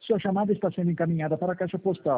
Sua chamada está sendo encaminhada para a caixa postal